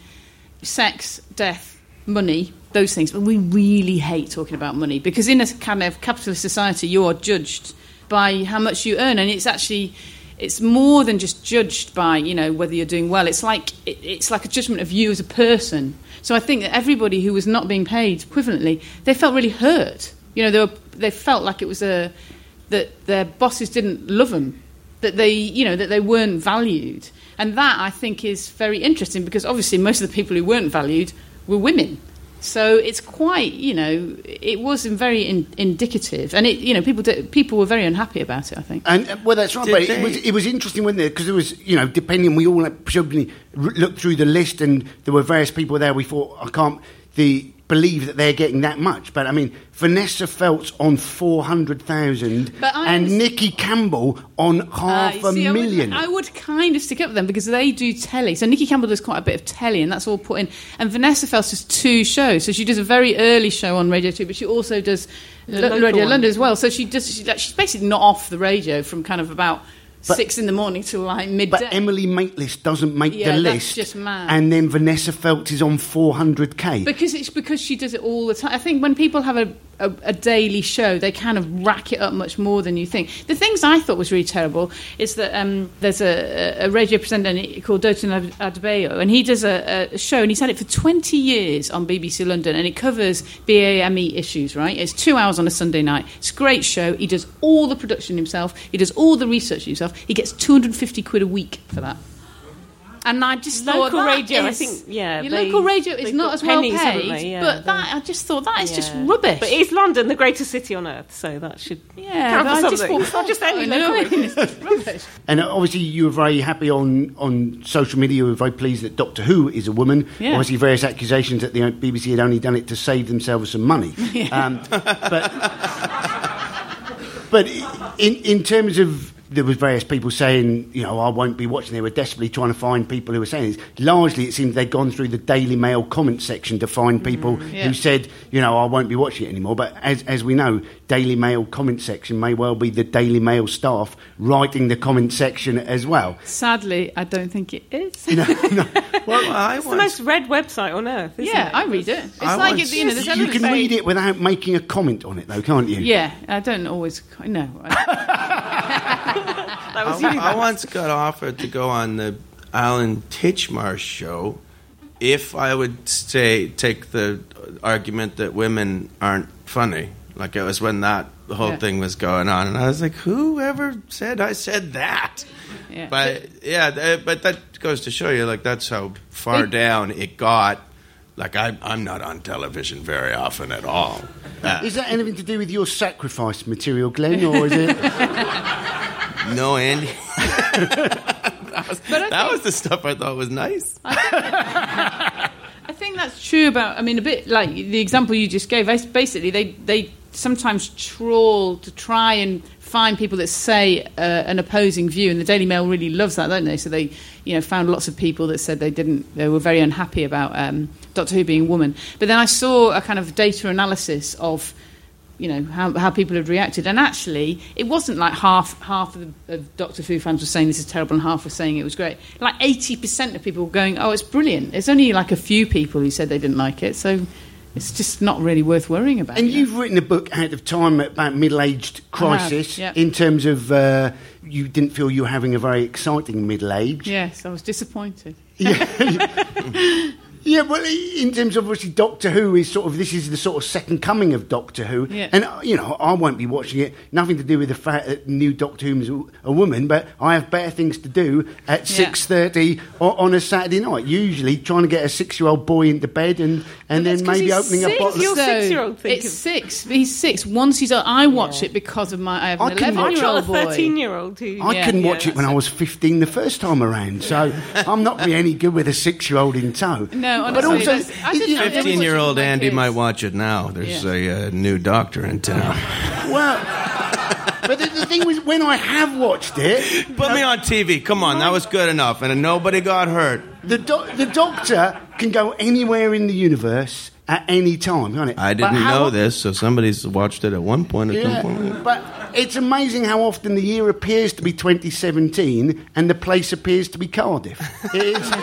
sex, death, money, those things. But we really hate talking about money because in a kind of capitalist society, you are judged by how much you earn, and it's actually. It's more than just judged by, you know, whether you're doing well. It's like it, it's like a judgment of you as a person. So I think that everybody who was not being paid equivalently, they felt really hurt. You know, they were, they felt like it was a that their bosses didn't love them, that they, you know, that they weren't valued, and that I think is very interesting because obviously most of the people who weren't valued were women. So it's quite, you know, it was very in, indicative, and it, you know, people did, people were very unhappy about it, I think. And uh, well, that's right. Did But they- it was it was interesting, wasn't it? Because there was, you know, depending, we all presumably r- looked through the list, and there were various people there. We thought, I can't. The believe that they're getting that much. But, I mean, Vanessa Feltz on four hundred thousand and was, Nikki Campbell on half uh, a see, million. I would, I would kind of stick up with them because they do telly. So Nikki Campbell does quite a bit of telly, and that's all put in. And Vanessa Feltz does two shows. So she does a very early show on Radio two, but she also does L- Radio one. London as well. So she does. She, like, she's basically not off the radio from kind of about... But, six in the morning till like midday. But Emily Maitlis doesn't make yeah, the that's list. Just mad. And then Vanessa Feltz is on four hundred k. Because it's because she does it all the time. I think when people have a, a, a daily show, they kind of rack it up much more than you think. The things I thought was really terrible is that um, there's a, a radio presenter called Dotun Adebayo, and he does a, a show, and he's had it for twenty years on B B C London, and it covers B A M E issues, right? It's two hours on a Sunday night. It's a great show. He does all the production himself. He does all the research himself. He gets two hundred fifty quid a week for that. And I just local thought that radio, is, I think, yeah, your they, local radio is not as well pennies, paid, yeah, but they, that I just thought that is yeah. just rubbish. But is London the greatest city on earth? So that should yeah, count for I something. Just thought, it's not just any local radio. It's just rubbish. And obviously you were very happy on, on social media. You were very pleased that Doctor Who is a woman. Yeah. Obviously various accusations that the B B C had only done it to save themselves some money. Yeah. Um, but but in in terms of... There was various people saying, you know, I won't be watching. They were desperately trying to find people who were saying this. Largely, it seems they'd gone through the Daily Mail comment section to find people mm, yeah. who said, you know, I won't be watching it anymore. But as as we know, Daily Mail comment section may well be the Daily Mail staff writing the comment section as well. Sadly, I don't think it is. You know, no. Well, I it's once, the most read website on earth, isn't yeah, it? I read it. It's I like, once, it, you know, there's you can very, read it without making a comment on it, though, can't you? Yeah, I don't always... No. That was I, I once got offered to go on the Alan Titchmarsh show if I would say take the argument that women aren't funny. Like it was when that whole yeah. thing was going on, and I was like, "Whoever said I said that?" Yeah. But yeah, th- but that goes to show you, like that's how far it, down it got. Like I, I'm not on television very often at all. Uh, is that anything to do with your sacrifice material, Glenn, or is it? No, Andy. that was, that think, was the stuff I thought was nice. I think, I think that's true about, I mean, a bit like the example you just gave. Basically, they, they sometimes trawl to try and find people that say uh, an opposing view, and the Daily Mail really loves that, don't they? So they, you know, found lots of people that said they didn't, they were very unhappy about um, Doctor Who being a woman. But then I saw a kind of data analysis of, you know, how, how people had reacted. And actually, it wasn't like half half of, the, of Doctor Who fans were saying this is terrible and half were saying it was great. Like eighty percent of people were going, oh, it's brilliant. It's only like a few people who said they didn't like it. So it's just not really worth worrying about. And you you've know? written a book out of time about middle-aged crisis have, yeah. in terms of uh, you didn't feel you were having a very exciting middle age. Yes, I was disappointed. Yeah. Yeah, well, in terms of obviously Doctor Who is sort of, this is the sort of second coming of Doctor Who. Yeah. And, you know, I won't be watching it. Nothing to do with the fact that new Doctor Who is a woman, but I have better things to do at yeah. six thirty on a Saturday night. Usually trying to get a six-year-old boy into bed and, and then maybe opening six. a bottle Your of... So six-year-old thing. It's six. He's six. Once he's... I watch yeah. it because of my... I have an eleven-year-old boy. I've got a thirteen-year-old who... I yeah. couldn't watch yeah, it when I was fifteen the first time around, so I'm not really any good with a six-year-old in tow. No, honestly, but also, that's- I didn't know. fifteen-year-old Andy kids. might watch it now. There's Yeah. a uh, new doctor in town. Well, but the, the thing was, when I have watched it... Put me on T V. Come on, that was good enough. And nobody got hurt. The, do- the Doctor can go anywhere in the universe at any time, can't it? I didn't But how- know this, so somebody's watched it at one point or Yeah, two point. but it's amazing how often the year appears to be twenty seventeen and the place appears to be Cardiff. It is...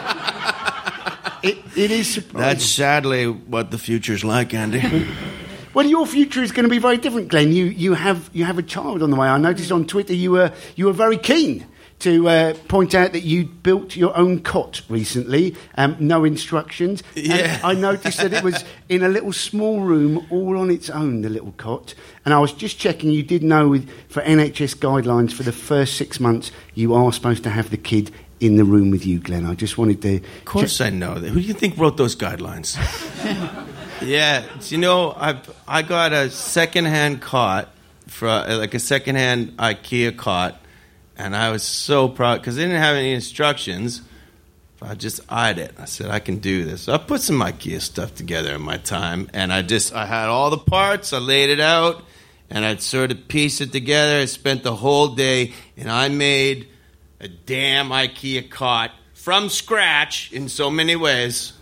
It, it is surprising. That's sadly what the future's like, Andy. Well, your future is going to be very different, Glenn. You you have you have a child on the way. I noticed on Twitter you were you were very keen to uh, point out that you built your own cot recently. Um, no instructions. Yeah. And I noticed that it was in a little small room, all on its own. The little cot. And I was just checking. You did know with for N H S guidelines for the first six months you are supposed to have the kid in the room with you, Glenn. I just wanted to... Of course I know that. Who do you think wrote those guidelines? Yeah, you know, I I got a secondhand cot, for like a secondhand IKEA cot, and I was so proud, because they didn't have any instructions. I just eyed it. I said, I can do this. So I put some IKEA stuff together in my time, and I just, I had all the parts, I laid it out, and I'd sort of piece it together. I spent the whole day, and I made a damn IKEA cot from scratch in so many ways.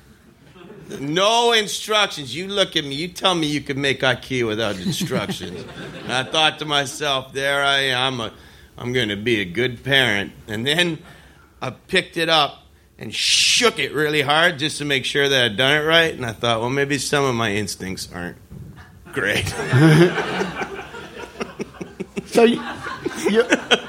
No instructions. You look at me, you tell me you can make IKEA without instructions. And I thought to myself, there I am, a, I'm going to be a good parent. And then I picked it up and shook it really hard just to make sure that I'd done it right. And I thought, well, maybe some of my instincts aren't great. So you, you,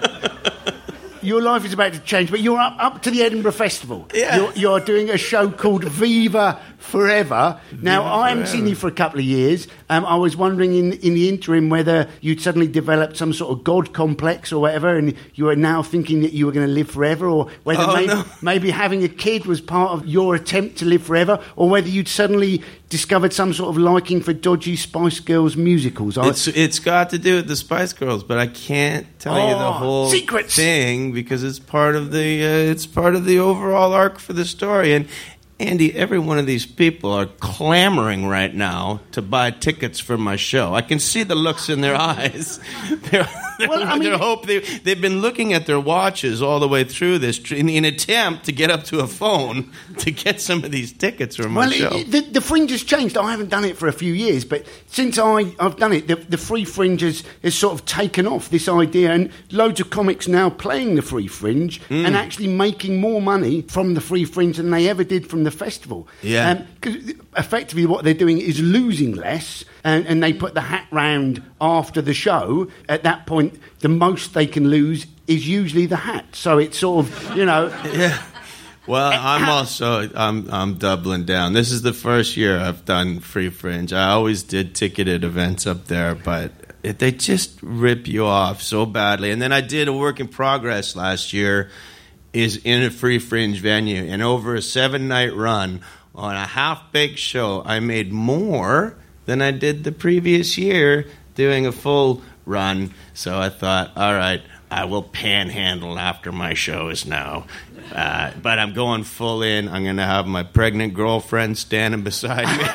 your life is about to change, but you're up, up to the Edinburgh Festival. Yeah. You're, you're doing a show called Viva Forever. Now, Viva I haven't Forever. seen you for a couple of years. Um, I was wondering in, in the interim whether you'd suddenly developed some sort of God complex or whatever, and you are now thinking that you were going to live forever, or whether Oh, maybe, no. maybe having a kid was part of your attempt to live forever, or whether you'd suddenly discovered some sort of liking for dodgy Spice Girls musicals. I- It's it's got to do with the Spice Girls, but I can't tell you the Oh, whole secrets. thing because it's part of the uh, it's part of the overall arc for the story. And Andy, every one of these people are clamoring right now to buy tickets for my show. I can see the looks in their eyes. They're, they're, Well, I mean- they're hope they, they've been looking at their watches all the way through this tr- in an attempt to get up to a phone to get some of these tickets for my Well, show. it, the, the Fringe has changed. I haven't done it for a few years, but since I, I've done it, the, the Free Fringe has, has sort of taken off this idea, and loads of comics now playing the Free Fringe Mm. and actually making more money from the Free Fringe than they ever did from the festival. Yeah. Because effectively what they're doing is losing less, and, and they put the hat round after the show. At that point, the most they can lose is usually the hat. So it's sort of, you know... Yeah. Well, I'm also I'm I'm doubling down. This is the first year I've done Free Fringe. I always did ticketed events up there, but it, they just rip you off so badly. And then I did a work in progress last year, is in a Free Fringe venue, and over a seven night run on a half baked show, I made more than I did the previous year doing a full run. So I thought, all right, I will panhandle after my shows now. Uh, but I'm going full in. I'm going to have my pregnant girlfriend standing beside me.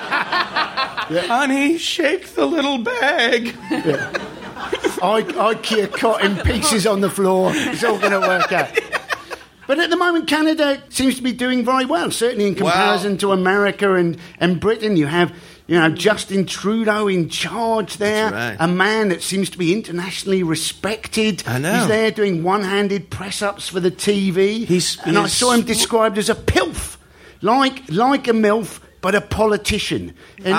Honey, shake the little bag. I, IKEA cot in pieces on the floor. It's all going to work out. But at the moment, Canada seems to be doing very well, certainly in comparison Wow. to America and, and Britain. You have, you know, Justin Trudeau in charge there, That's right. a man that seems to be internationally respected. I know. He's there doing one-handed press-ups for the T V. He's- and I he's- saw him described as a pilf, like like a MILF, but a politician. And,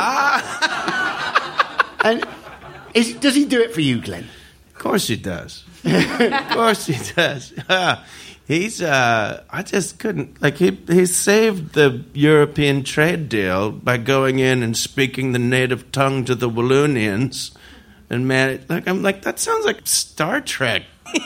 Ah. and is, does he do it for you, Glenn? Of course he does. Of course he does. Uh, he's, uh, I just couldn't, like, he, he saved the European trade deal by going in and speaking the native tongue to the Walloonians. And man, like, I'm like, that sounds like Star Trek.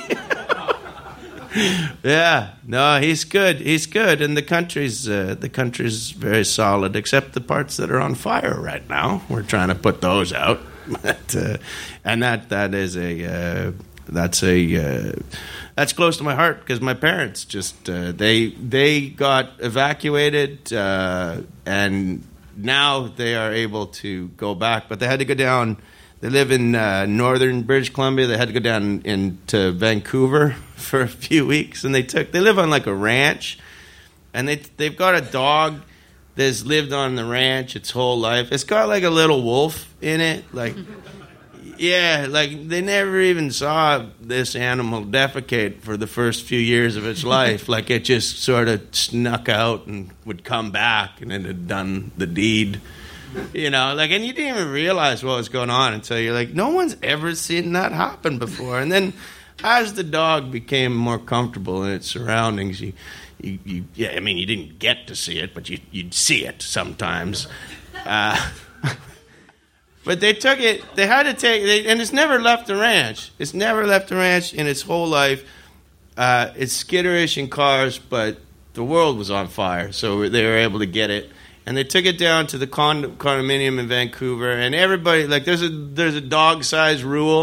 Yeah, no, he's good. He's good, and the country's uh, the country's very solid, except the parts that are on fire right now. We're trying to put those out, but, uh, and that that is a uh, that's a uh, that's close to my heart because my parents just uh, they they got evacuated, uh, and now they are able to go back, but they had to go down. They live in uh, northern British Columbia. They had to go down into Vancouver for a few weeks, and they took. They live on like a ranch, and they they've got a dog that's lived on the ranch its whole life. It's got like a little wolf in it, like yeah, like they never even saw this animal defecate for the first few years of its life. Like it just sort of snuck out and would come back, and it had done the deed. You know, like, and you didn't even realize what was going on until you're like, no one's ever seen that happen before. And then as the dog became more comfortable in its surroundings, you, you, you yeah, I mean, you didn't get to see it, but you, you'd see it sometimes. Uh, but they took it, they had to take, they, and it's never left the ranch. It's never left the ranch in its whole life. Uh, it's skitterish in cars, but the world was on fire, so they were able to get it. And they took it down to the condo, condominium in Vancouver, and everybody, like, there's a there's a dog size rule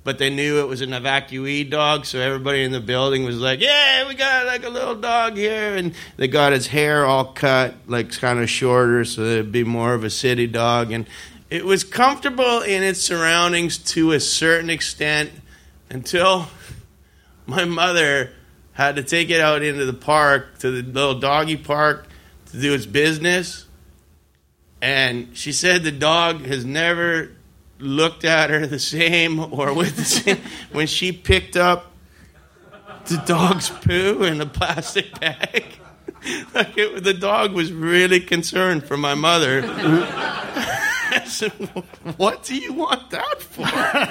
but they knew it was an evacuee dog, so everybody in the building was like, yeah, we got like a little dog here. And they got his hair all cut, like kind of shorter, so it'd be more of a city dog. And it was comfortable in its surroundings to a certain extent until my mother had to take it out into the park, to the little doggy park, to do its business. And she said the dog has never looked at her the same or with the same when she picked up the dog's poo in a plastic bag. Like it, the dog was really concerned for my mother. I said, what do you want that for?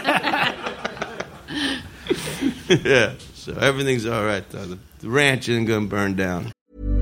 Yeah, so everything's all right, though. The, the ranch isn't going to burn down.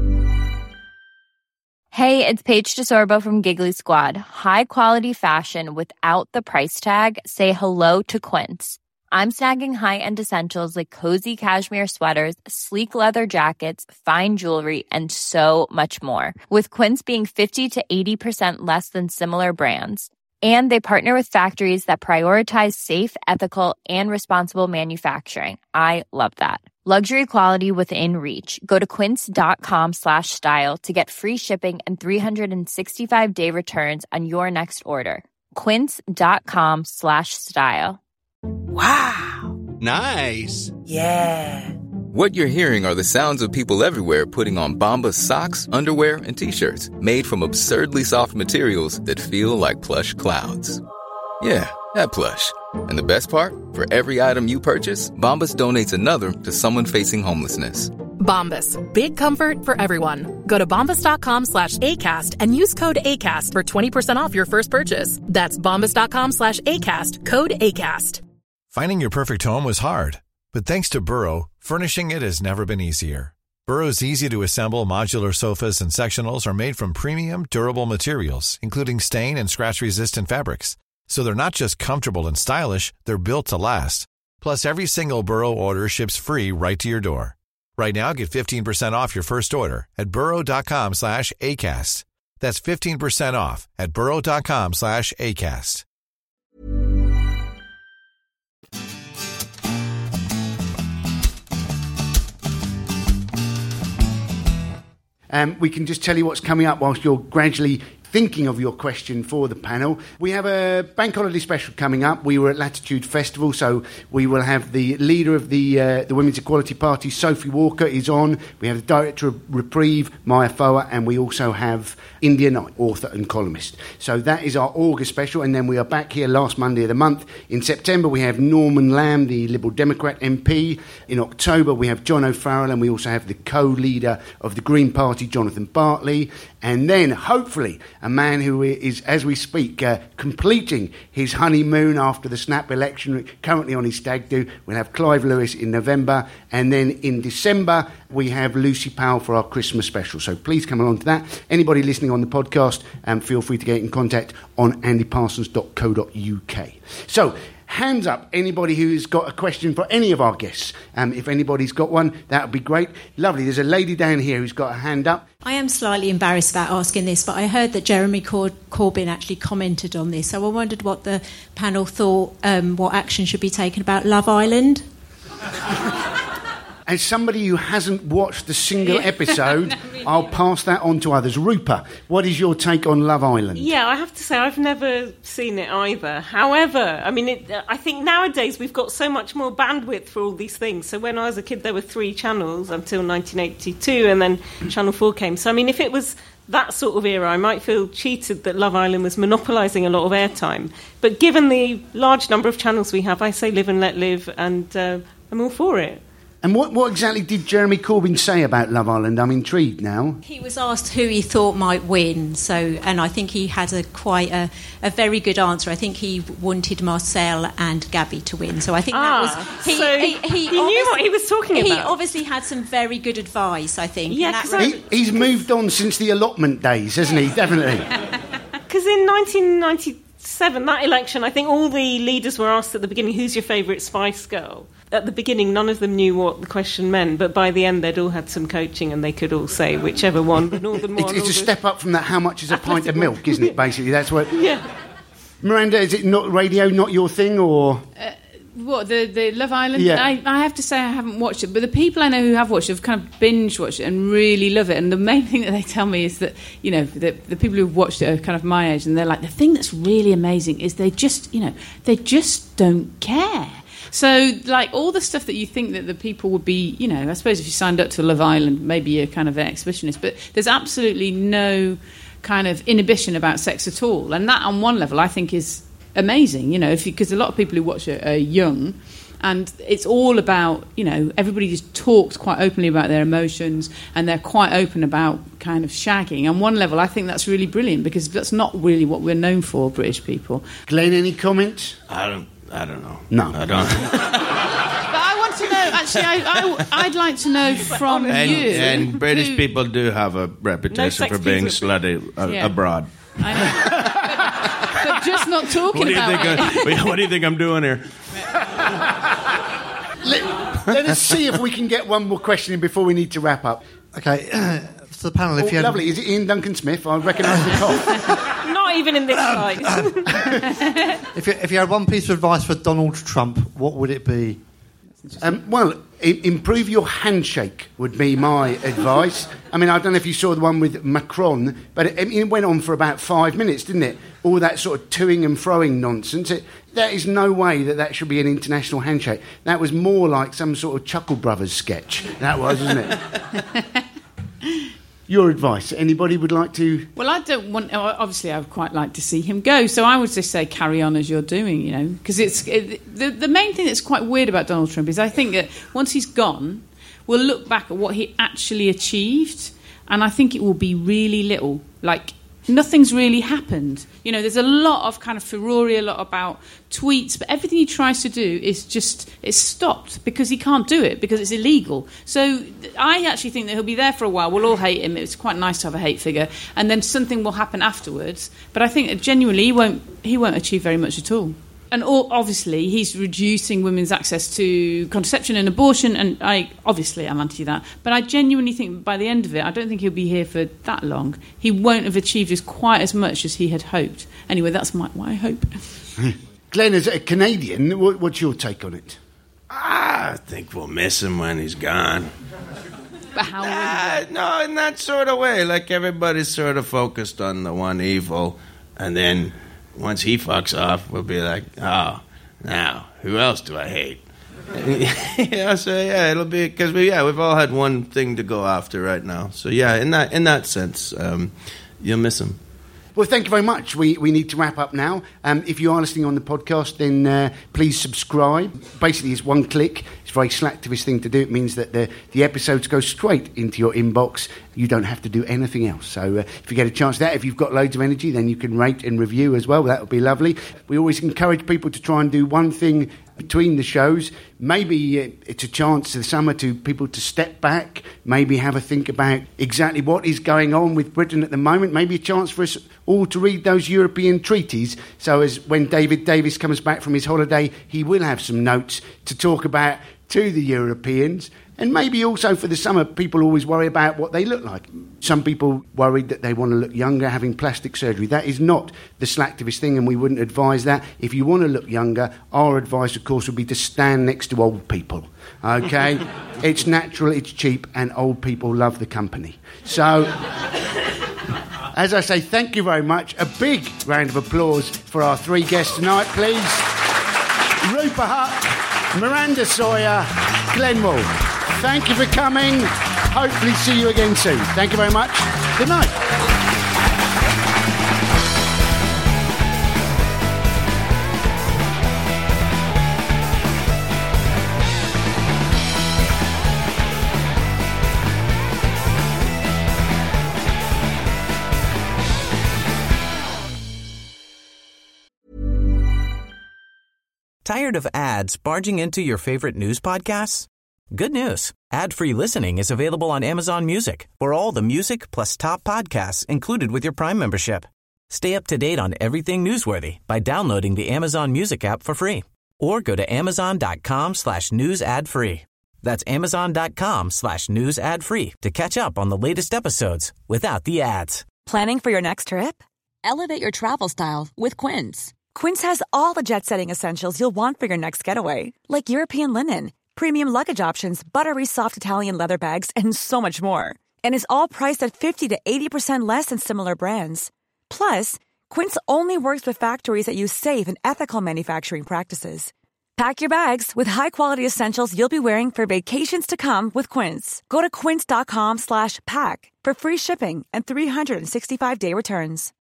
Hey, it's Paige DeSorbo from Giggly Squad. High quality fashion without the price tag. Say hello to Quince. I'm snagging high-end essentials like cozy cashmere sweaters, sleek leather jackets, fine jewelry, and so much more. With Quince being fifty to eighty percent less than similar brands. And they partner with factories that prioritize safe, ethical, and responsible manufacturing. I love that. Luxury quality within reach. Go to quince.com slash style to get free shipping and three sixty-five day returns on your next order. Quince.com slash style. Wow. Nice. Yeah. What you're hearing are the sounds of people everywhere putting on Bombas socks, underwear, and T-shirts made from absurdly soft materials that feel like plush clouds. Yeah, that plush. And the best part? For every item you purchase, Bombas donates another to someone facing homelessness. Bombas. Big comfort for everyone. Go to bombas.com slash ACAST and use code ACAST for twenty percent off your first purchase. That's bombas.com slash ACAST. Code ACAST. Finding your perfect home was hard, but thanks to Burrow, furnishing it has never been easier. Burrow's easy-to-assemble modular sofas and sectionals are made from premium, durable materials, including stain and scratch-resistant fabrics. So they're not just comfortable and stylish, they're built to last. Plus, every single Burrow order ships free right to your door. Right now, get fifteen percent off your first order at burrow.com slash ACAST. That's fifteen percent off at burrow.com slash ACAST. Um, we can just tell you what's coming up whilst you're gradually thinking of your question for the panel. We have a bank holiday special coming up. We were at Latitude Festival, so we will have the leader of the uh, the Women's Equality Party, Sophie Walker, is on. We have the director of Reprieve, Maya Foa, and we also have India Knight, author and columnist. So that is our August special, and then we are back here last Monday of the month. In September, we have Norman Lamb, the Liberal Democrat M P. In October, we have John O'Farrell, and we also have the co-leader of the Green Party, Jonathan Bartley. And then, hopefully, a man who is, as we speak, uh, completing his honeymoon after the snap election, currently on his stag do. We'll have Clive Lewis in November. And then in December, we have Lucy Powell for our Christmas special. So please come along to that. Anybody listening on the podcast, um, feel free to get in contact on andy parsons dot co dot uk. So, hands up, anybody who's got a question for any of our guests. Um, if anybody's got one, that would be great. Lovely. There's a lady down here who's got a hand up. I am slightly embarrassed about asking this, but I heard that Jeremy Cor- Corbyn actually commented on this. So I wondered what the panel thought, um, what action should be taken about Love Island. As somebody who hasn't watched a single Yeah. episode, No, me I'll neither. pass that on to others. Rupa, what is your take on Love Island? Yeah, I have to say I've never seen it either. However, I mean, it, I think nowadays we've got so much more bandwidth for all these things. So when I was a kid, there were three channels until nineteen eighty-two, and then Channel four came. So, I mean, if it was that sort of era, I might feel cheated that Love Island was monopolising a lot of airtime. But given the large number of channels we have, I say live and let live, and uh, I'm all for it. And what, what exactly did Jeremy Corbyn say about Love Island? I'm intrigued now. He was asked who he thought might win, so and I think he had a quite a, a very good answer. I think he wanted Marcel and Gabby to win. So I think Ah, that was he. so he, he, he knew what he was talking He about. obviously had some very good advice. I think. Yeah, and that 'cause really- He, he's moved on since the allotment days, hasn't he? Definitely. Because in nineteen ninety-seven, that election, I think all the leaders were asked at the beginning, who's your favourite Spice Girl? At the beginning, none of them knew what the question meant, but by the end, they'd all had some coaching and they could all say whichever one, the Northern one. It's, it's or a the- step up from that how much is a pint of milk, isn't it, basically? That's what... Yeah. Miranda, is it not radio, not your thing, or... Uh, What, the, the Love Island? Yeah. I, I have to say I haven't watched it, but the people I know who have watched it have kind of binge watched it and really love it. And the main thing that they tell me is that, you know, the, the people who've watched it are kind of my age, and they're like, the thing that's really amazing is they just, you know, they just don't care. So, like, all the stuff that you think that the people would be, you know, I suppose if you signed up to Love Island, maybe you're kind of an exhibitionist, but there's absolutely no kind of inhibition about sex at all. And that, on one level, I think is amazing, you know, because a lot of people who watch it are young, and it's all about, you know, everybody just talks quite openly about their emotions, and they're quite open about kind of shagging. On one level, I think that's really brilliant, because that's not really what we're known for, British people. Glenn, any comments? I don't. I don't know. No, I don't. But I want to know. Actually, I, I, I'd like to know from and, you. And British who, people do have a reputation No for being slutty uh, Yeah. abroad. I know. but, but just not talking What do you about think? it. I, what do you think I'm doing here? Let, let us see if we can get one more question in before we need to wrap up. Okay, uh, to the panel, if oh, you had... lovely. Is it Ian Duncan Smith? I recognise the cough. Not even in this light. if, you, if you had one piece of advice for Donald Trump, what would it be? Um, well, I- improve your handshake would be my advice. I mean, I don't know if you saw the one with Macron, but it, it went on for about five minutes, didn't it? All that sort of toing and froing nonsense. It, there is no way that that should be an international handshake. That was more like some sort of Chuckle Brothers sketch. That was, isn't it? Your advice. Anybody would like to... Well, I don't want... Obviously, I would quite like to see him go, so I would just say carry on as you're doing, you know, because it's... It, the, the main thing that's quite weird about Donald Trump is I think that once he's gone, we'll look back at what he actually achieved, and I think it will be really little. Like, nothing's really happened. You know, there's a lot of kind of furore, a lot about tweets, but everything he tries to do is just, it's stopped because he can't do it, because it's illegal. So I actually think that he'll be there for a while. We'll all hate him. It's quite nice to have a hate figure. And then something will happen afterwards. But I think that genuinely he won't, he won't achieve very much at all. And all, obviously, he's reducing women's access to contraception and abortion, and I obviously I'm anti that. But I genuinely think by the end of it, I don't think he'll be here for that long. He won't have achieved as quite as much as he had hoped. Anyway, that's my, my hope. Glenn, as a Canadian, what, what's your take on it? I think we'll miss him when he's gone. But how uh, no, in that sort of way. Like, everybody's sort of focused on the one evil, and then once he fucks off, we'll be like, oh, now, who else do I hate? yeah, so yeah, it'll be, because we, yeah, we've all had one thing to go after right now. So yeah, in that in that sense, um, you'll miss him. Well, thank you very much. We we need to wrap up now. Um, if you are listening on the podcast, then uh, please subscribe. Basically, it's one click. It's a very Slacktivist thing to do. It means that the, the episodes go straight into your inbox. You don't have to do anything else. So uh, if you get a chance to that, if you've got loads of energy, then you can rate and review as well. That would be lovely. We always encourage people to try and do one thing between the shows. Maybe uh, it's a chance this summer to people to step back, maybe have a think about exactly what is going on with Britain at the moment, maybe a chance for us all to read those European treaties, so as when David Davis comes back from his holiday, he will have some notes to talk about to the Europeans. And maybe also for the summer, people always worry about what they look like. Some people worried that they want to look younger having plastic surgery. That is not the Slacktivist thing, and we wouldn't advise that. If you want to look younger, our advice, of course, would be to stand next to old people. Okay? It's natural, it's cheap, and old people love the company. So, as I say, thank you very much. A big round of applause for our three guests tonight, please. Rupert Hutt, Miranda Sawyer, Glenn Wall. Thank you for coming. Hopefully see you again soon. Thank you very much. Good night. Tired of ads barging into your favorite news podcasts? Good news. Ad-free listening is available on Amazon Music for all the music plus top podcasts included with your Prime membership. Stay up to date on everything newsworthy by downloading the Amazon Music app for free or go to amazon.com slash news ad free. That's amazon.com slash news ad free to catch up on the latest episodes without the ads. Planning for your next trip? Elevate your travel style with Quince. Quince has all the jet-setting essentials you'll want for your next getaway, like European linen, premium luggage options, buttery soft Italian leather bags, and so much more. And is all priced at fifty to eighty percent less than similar brands. Plus, Quince only works with factories that use safe and ethical manufacturing practices. Pack your bags with high-quality essentials you'll be wearing for vacations to come with Quince. Go to quince.com slash pack for free shipping and three sixty-five day returns.